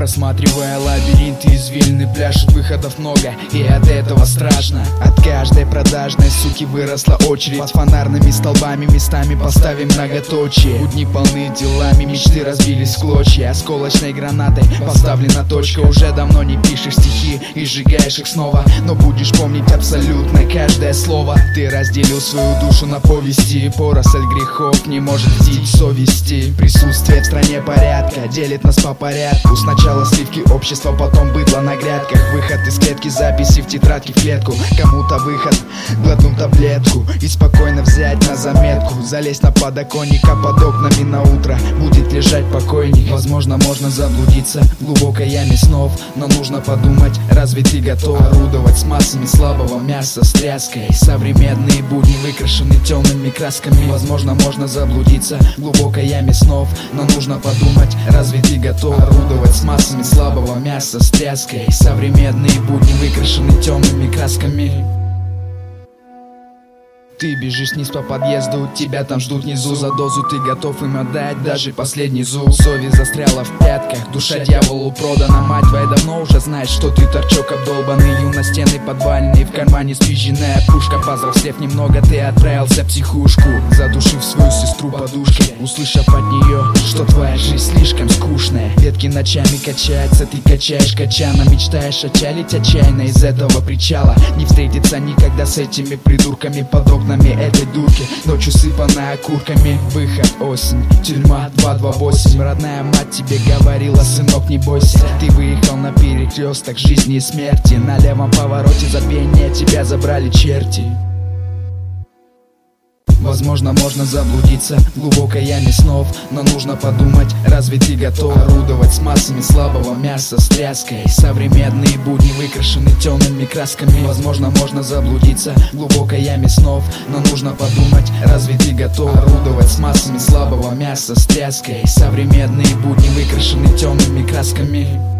Просматривая лабиринты извилины, пляшут выходов много, и от этого страшно. От каждой продажной суки выросла очередь. Под фонарными столбами местами поставим многоточие. Будни полны делами, мечты разбились в клочья. Осколочной гранатой поставлена точка. Уже давно не пишешь стихи и сжигаешь их снова, но будешь помнить абсолютно каждое слово. Ты разделил свою душу на повести. Поросль грехов не может бдить совести. Присутствие в стране порядка делит нас по порядку. Сначала сливки общества, потом быдло на грядках. Выход из клетки, записи в тетрадке в клетку. Кому-то выход, глотнуть таблетку и спокойно взять на заметку. Залезть на подоконник, а под окнами на утро будет лежать покойник. Возможно, можно заблудиться в глубокой яме снов, но нужно подумать, разве ты готов орудовать с массами слабого мяса, с тряской? Современные будни выкрашены темными красками. Возможно, можно заблудиться в глубокой яме снов, но нужно подумать, разве ты готов орудовать с массами слабого мяса, с тряской? Современные будни выкрашены темными красками. Ты бежишь вниз по подъезду, тебя там ждут внизу. За дозу ты готов им отдать даже последний зуб. Совесть застряла в пятках, душа дьяволу продана. Мать твоя давно уже знает, что ты торчок обдолбанный. Юностенный подвальный, в кармане спизженная пушка. Повзрослев немного, ты отправился в психушку, задушив свою сестру подушкой, услышав от нее, что твоя жизнь слишком скучная. Ветки ночами качаются, ты качаешь качана. Мечтаешь отчалить отчаянно из этого причала. Не встретиться никогда с этими придурками под окнами этой дурки, ночь усыпанная окурками. Выход осень, тюрьма 228. Родная мать тебе говорила: сынок, не бойся. Ты выехал на перекресток жизни и смерти. На левом повороте забвения тебя забрали черти. Возможно, можно заблудиться в глубокой яме снов, но нужно подумать, разве ты готов орудовать с массами слабого мяса, с тряской? Современные будни выкрашены темными красками. Возможно, можно заблудиться в глубокой яме снов, но нужно подумать, разве ты готов орудовать с массами слабого мяса, с тряской? Современные будни выкрашены темными красками.